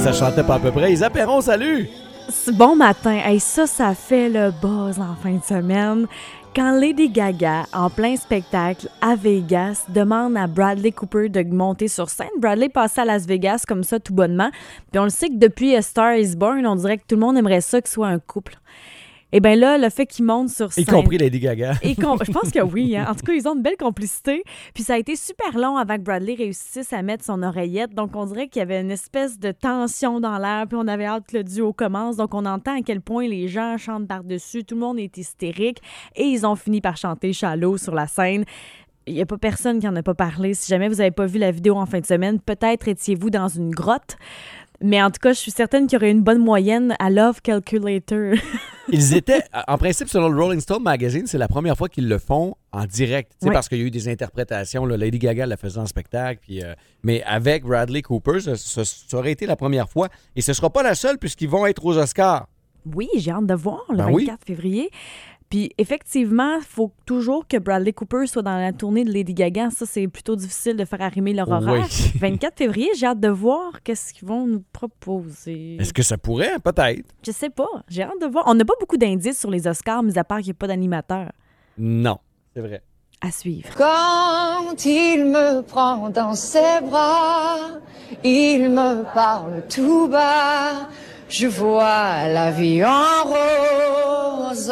ça chantait pas à peu près. Isa Perron, salut! Bon matin. Hey, ça fait le buzz en fin de semaine. Quand Lady Gaga, en plein spectacle à Vegas, demande à Bradley Cooper de monter sur scène. Bradley passait à Las Vegas comme ça tout bonnement. Puis on le sait que depuis A Star is Born, on dirait que tout le monde aimerait ça que ce soit un couple. Et bien là, le fait qu'ils montent sur scène... Y compris Lady Gaga. Je pense que oui. Hein. En tout cas, ils ont une belle complicité. Puis ça a été super long avant que Bradley réussisse à mettre son oreillette. Donc, on dirait qu'il y avait une espèce de tension dans l'air. Puis on avait hâte que le duo commence. Donc, on entend à quel point les gens chantent par-dessus. Tout le monde est hystérique. Et ils ont fini par chanter Shallow sur la scène. Il n'y a pas personne qui en a pas parlé. Si jamais vous n'avez pas vu la vidéo en fin de semaine, peut-être étiez-vous dans une grotte. Mais en tout cas, je suis certaine qu'il y aurait une bonne moyenne à Love Calculator. Ils étaient, en principe, selon le Rolling Stone Magazine, c'est la première fois qu'ils le font en direct. Oui. Parce qu'il y a eu des interprétations. Là, Lady Gaga la faisait en spectacle. Puis, mais avec Bradley Cooper, ça aurait été la première fois. Et ce ne sera pas la seule puisqu'ils vont être aux Oscars. Oui, j'ai hâte de voir le 24 février. Puis effectivement, il faut toujours que Bradley Cooper soit dans la tournée de Lady Gaga. Ça, c'est plutôt difficile de faire arrimer leur horaire. Oui. 24 février, j'ai hâte de voir qu'est-ce qu'ils vont nous proposer. Est-ce que ça pourrait? Peut-être. Je sais pas. J'ai hâte de voir. On n'a pas beaucoup d'indices sur les Oscars, mis à part qu'il n'y a pas d'animateur. Non, c'est vrai. À suivre. Quand il me prend dans ses bras, il me parle tout bas. Je vois la vie en rose.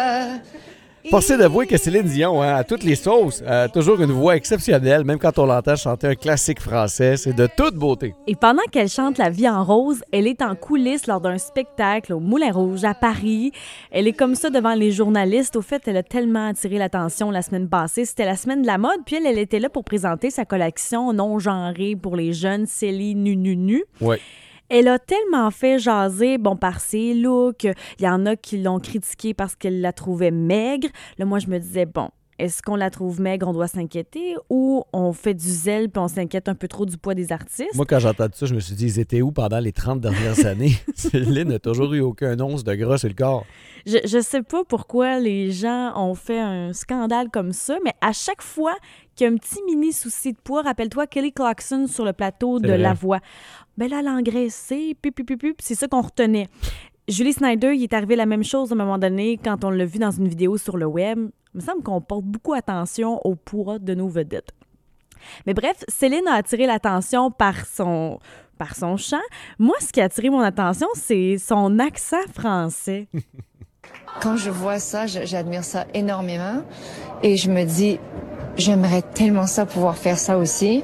Forcé d'avouer que Céline Dion, à toutes les sauces, a toujours une voix exceptionnelle, même quand on l'entend chanter un classique français. C'est de toute beauté. Et pendant qu'elle chante La vie en rose, elle est en coulisses lors d'un spectacle au Moulin Rouge à Paris. Elle est comme ça devant les journalistes. Au fait, elle a tellement attiré l'attention la semaine passée. C'était la semaine de la mode, puis elle était là pour présenter sa collection non-genrée pour les jeunes Céline Nu. Oui. Elle a tellement fait jaser, par ses looks. Il y en a qui l'ont critiquée parce qu'elle la trouvait maigre. Là, moi, je me disais, est-ce qu'on la trouve maigre, on doit s'inquiéter, ou on fait du zèle puis on s'inquiète un peu trop du poids des artistes? Moi, quand j'ai entendu ça, je me suis dit, ils étaient où pendant les 30 dernières années? Céline n'a toujours eu aucun once de gras sur le corps. Je sais pas pourquoi les gens ont fait un scandale comme ça, mais à chaque fois qu'il y a un petit mini souci de poids, rappelle-toi Kelly Clarkson sur le plateau de La Voix. Là, elle a engraissé, puis c'est ça qu'on retenait. Julie Snyder, il est arrivé la même chose à un moment donné quand on l'a vu dans une vidéo sur le web. Il me semble qu'on porte beaucoup attention au poids de nos vedettes. Mais bref, Céline a attiré l'attention par son chant. Moi, ce qui a attiré mon attention, c'est son accent français. Quand je vois ça, j'admire ça énormément. Et je me dis, j'aimerais tellement ça pouvoir faire ça aussi.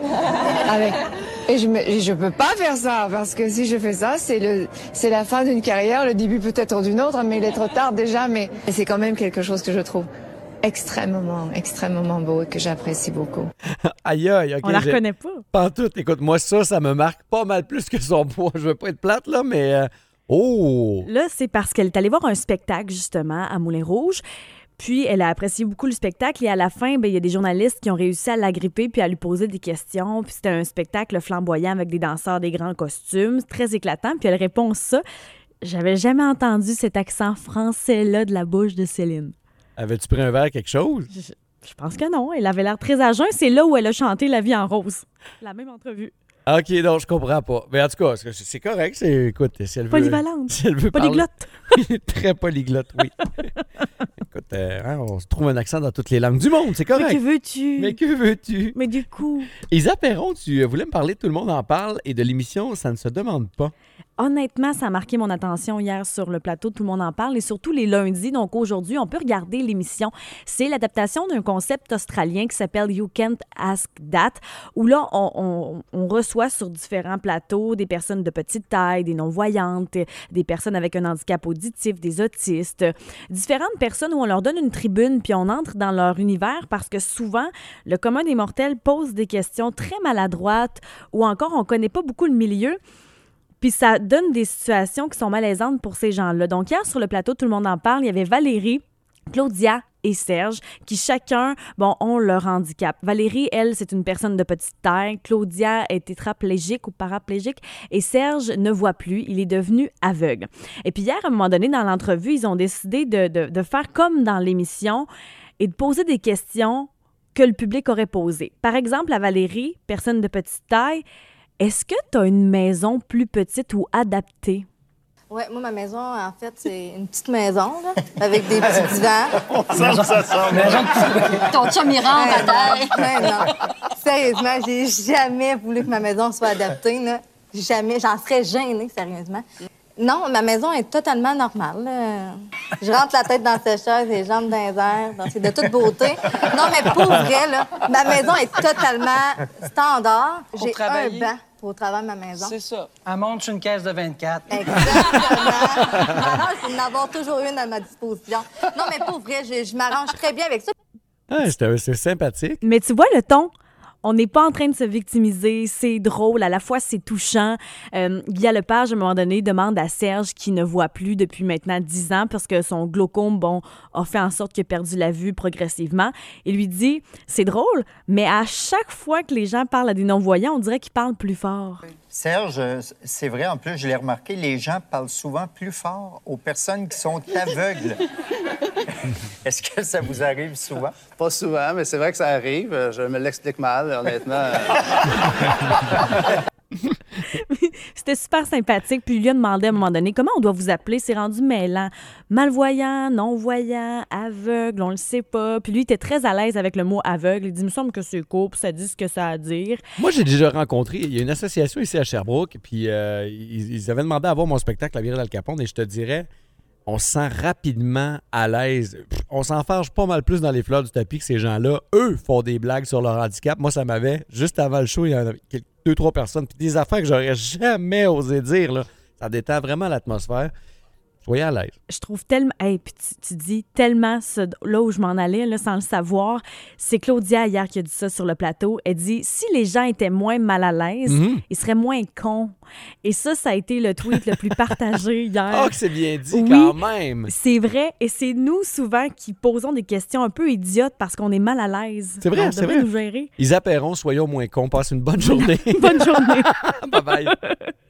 Et je peux pas faire ça, parce que si je fais ça, c'est la fin d'une carrière, le début peut-être d'une autre, mais il est trop tard déjà. Mais c'est quand même quelque chose que je trouve extrêmement beau et que j'apprécie beaucoup. Aïe, OK. On la reconnaît pas. Pas tout. Écoute, moi, ça me marque pas mal plus que son poids. Je veux pas être plate, là, mais... Là, c'est parce qu'elle est allée voir un spectacle, justement, à Moulin Rouge. Puis, elle a apprécié beaucoup le spectacle et à la fin, il y a des journalistes qui ont réussi à l'agripper puis à lui poser des questions. Puis, c'était un spectacle flamboyant avec des danseurs, des grands costumes, très éclatant. Puis, elle répond ça. J'avais jamais entendu cet accent français-là de la bouche de Céline. Avais-tu pris un verre quelque chose? Je pense que non. Elle avait l'air très à jeun. C'est là où elle a chanté La vie en rose. La même entrevue. OK, non, je comprends pas. Mais en tout cas, c'est correct. Écoute, si elle veut... Polyvalente. Si elle veut polyglotte. Très polyglotte, oui. Écoute, on se trouve un accent dans toutes les langues du monde, c'est correct. Mais que veux-tu? Mais du coup... Isa Perron, tu voulais me parler de Tout le monde en parle et de l'émission Ça ne se demande pas. Honnêtement, ça a marqué mon attention hier sur le plateau. Tout le monde en parle et surtout les lundis. Donc aujourd'hui, on peut regarder l'émission. C'est l'adaptation d'un concept australien qui s'appelle You Can't Ask That, où là, on reçoit sur différents plateaux des personnes de petite taille, des non-voyantes, des personnes avec un handicap auditif, des autistes, différentes personnes où on leur donne une tribune puis on entre dans leur univers parce que souvent, le commun des mortels pose des questions très maladroites ou encore on connaît pas beaucoup le milieu. Puis ça donne des situations qui sont malaisantes pour ces gens-là. Donc hier, sur le plateau, tout le monde en parle, il y avait Valérie, Claudia et Serge, qui chacun, ont leur handicap. Valérie, elle, c'est une personne de petite taille. Claudia est tétraplégique ou paraplégique. Et Serge ne voit plus. Il est devenu aveugle. Et puis hier, à un moment donné, dans l'entrevue, ils ont décidé de faire comme dans l'émission et de poser des questions que le public aurait posées. Par exemple, à Valérie, personne de petite taille, Est-ce que tu as une maison plus petite ou adaptée? Oui, moi, ma maison, en fait, c'est une petite maison, là, avec des petits divans. Ton chum, il rentre à terre. Ouais, non. Sérieusement, j'ai jamais voulu que ma maison soit adaptée, là. Jamais. J'en serais gênée, sérieusement. Non, ma maison est totalement normale, là. Je rentre la tête dans la sécheuse, les jambes dans les airs, donc c'est de toute beauté. Non, mais pour vrai, là, ma maison est totalement standard. J'ai un banc pour travailler ma maison. C'est ça. Elle monte sur une caisse de 24. Exactement. Je vais en avoir toujours une à ma disposition. Non, mais pour vrai, je m'arrange très bien avec ça. Ah, c'est sympathique. Mais tu vois le ton? On n'est pas en train de se victimiser, c'est drôle, à la fois c'est touchant. Guy Lepage, à un moment donné, demande à Serge, qui ne voit plus depuis maintenant 10 ans, parce que son glaucome, a fait en sorte qu'il a perdu la vue progressivement. Il lui dit, c'est drôle, mais à chaque fois que les gens parlent à des non-voyants, on dirait qu'ils parlent plus fort. Serge, c'est vrai, en plus, je l'ai remarqué, les gens parlent souvent plus fort aux personnes qui sont aveugles. Est-ce que ça vous arrive souvent? Pas souvent, mais c'est vrai que ça arrive. Je me l'explique mal, honnêtement. C'était super sympathique. Puis lui a demandé à un moment donné comment on doit vous appeler. C'est rendu mêlant. Malvoyant, non-voyant, aveugle, on le sait pas. Puis lui, il était très à l'aise avec le mot aveugle. Il dit, il me semble que c'est court, puis ça dit ce que ça a à dire. Moi, j'ai déjà rencontré, il y a une association ici à Sherbrooke, puis ils avaient demandé à voir mon spectacle à Viral Capone, et je te dirais, on se sent rapidement à l'aise. On s'enfarge pas mal plus dans les fleurs du tapis que ces gens-là. Eux font des blagues sur leur handicap. Moi, ça m'avait, juste avant le show, il y en avait 2-3 personnes, puis des affaires que j'aurais jamais osé dire, là. Ça détend vraiment l'atmosphère. Soyez à l'aise. Je trouve tellement... Hey, puis tu dis tellement là où je m'en allais, là, sans le savoir. C'est Claudia, hier, qui a dit ça sur le plateau. Elle dit, si les gens étaient moins mal à l'aise, ils seraient moins cons. Et ça a été le tweet le plus partagé hier. Oh, que c'est bien dit, oui, quand même! C'est vrai. Et c'est nous, souvent, qui posons des questions un peu idiotes parce qu'on est mal à l'aise. C'est vrai, on c'est vrai. nous gérer. Isa Perron, soyons moins cons. Passe une bonne journée. Bonne journée. Bye-bye.